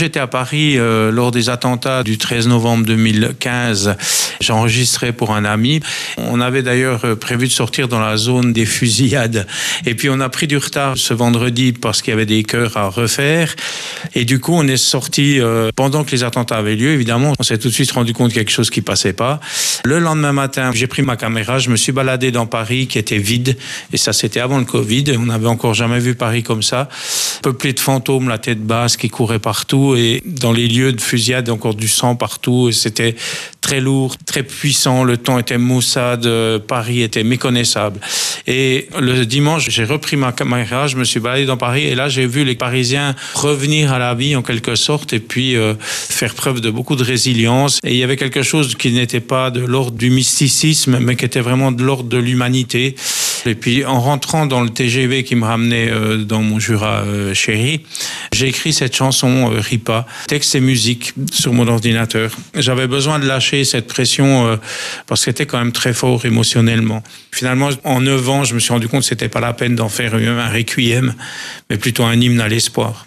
j'étais à Paris lors des attentats du 13 novembre 2015, j'enregistrais pour un ami. On avait d'ailleurs prévu de sortir dans la zone des fusillades. Et puis on a pris du retard ce vendredi parce qu'il y avait des chœurs à refaire. Et du coup, on est sorti pendant que les attentats avaient lieu. Évidemment, on s'est tout de suite rendu compte de quelque chose qui passait pas. Le lendemain matin, j'ai pris ma caméra, je me suis baladé dans Paris qui était vide. Et ça, c'était avant le Covid. On n'avait encore jamais vu Paris comme ça. Peuplé de fantômes, la tête basse qui courait partout. Et dans les lieux de fusillade, encore du sang partout. Et c'était très lourd, très puissant. Le temps était maussade. Paris était méconnaissable. Et le dimanche, j'ai repris ma caméra, je me suis baladé dans Paris. Et là, j'ai vu les Parisiens revenir à la vie en quelque sorte. Et puis faire preuve de beaucoup de résilience. Et il y avait quelque chose qui n'était pas de l'ordre du mysticisme, mais qui était vraiment de l'ordre de l'humanité. Et puis en rentrant dans le TGV qui me ramenait dans mon Jura chéri, j'ai écrit cette chanson Ripa, texte et musique sur mon ordinateur. J'avais besoin de lâcher cette pression parce que c'était quand même très fort émotionnellement. Finalement, en 9 ans, je me suis rendu compte que c'était pas la peine d'en faire un requiem, mais plutôt un hymne à l'espoir.